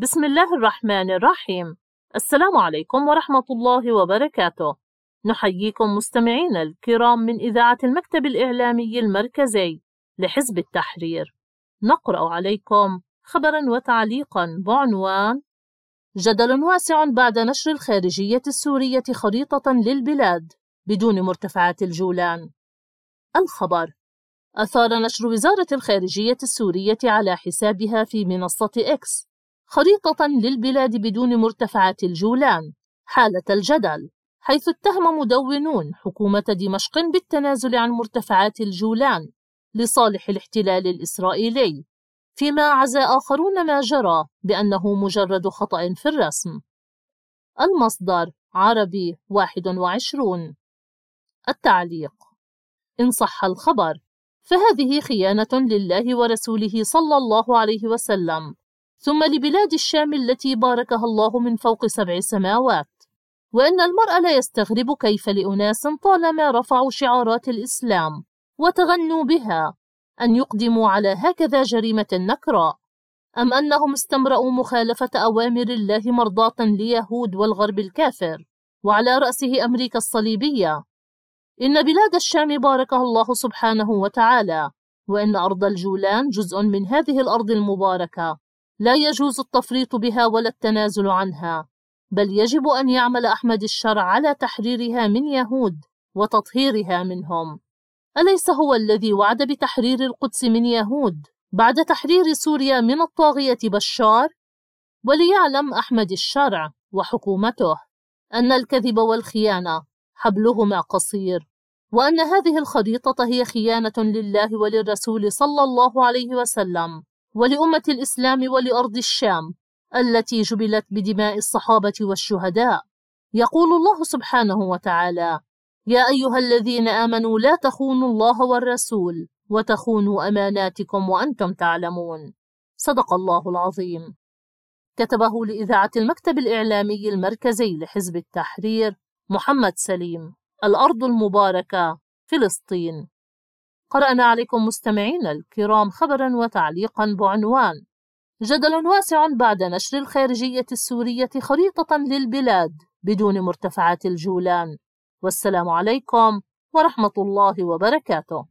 بسم الله الرحمن الرحيم. السلام عليكم ورحمة الله وبركاته. نحييكم مستمعينا الكرام من إذاعة المكتب الإعلامي المركزي لحزب التحرير. نقرأ عليكم خبرا وتعليقا بعنوان: جدل واسع بعد نشر الخارجية السورية خريطة للبلاد بدون مرتفعات الجولان. الخبر: أثار نشر وزارة الخارجية السورية على حسابها في منصة إكس خريطة للبلاد بدون مرتفعات الجولان حالة الجدل، حيث اتهم مدونون حكومة دمشق بالتنازل عن مرتفعات الجولان لصالح الاحتلال الإسرائيلي، فيما عزى آخرون ما جرى بأنه مجرد خطأ في الرسم. المصدر: عربي 21. التعليق: إن صح الخبر فهذه خيانة لله ورسوله صلى الله عليه وسلم، ثم لبلاد الشام التي باركها الله من فوق 7 سماوات. وإن المرء لا يستغرب كيف لأناس طالما رفعوا شعارات الإسلام وتغنوا بها أن يقدموا على هكذا جريمة نكراء، أم أنهم استمرأوا مخالفة أوامر الله مرضاة ليهود والغرب الكافر، وعلى رأسه أمريكا الصليبية. إن بلاد الشام باركها الله سبحانه وتعالى، وإن أرض الجولان جزء من هذه الأرض المباركة، لا يجوز التفريط بها ولا التنازل عنها، بل يجب أن يعمل أحمد الشرع على تحريرها من يهود وتطهيرها منهم. أليس هو الذي وعد بتحرير القدس من يهود بعد تحرير سوريا من الطاغية بشار؟ وليعلم أحمد الشرع وحكومته أن الكذب والخيانة حبلهما قصير، وأن هذه الخريطة هي خيانة لله وللرسول صلى الله عليه وسلم ولأمة الإسلام ولأرض الشام التي جبلت بدماء الصحابة والشهداء. يقول الله سبحانه وتعالى: يا أيها الذين آمنوا لا تخونوا الله والرسول وتخونوا أماناتكم وأنتم تعلمون. صدق الله العظيم. كتبه لإذاعة المكتب الإعلامي المركزي لحزب التحرير محمد سليم. الأرض المباركة فلسطين. قرأنا عليكم مستمعين الكرام خبرا وتعليقا بعنوان: جدل واسع بعد نشر الخارجية السورية خريطة للبلاد بدون مرتفعات الجولان. والسلام عليكم ورحمة الله وبركاته.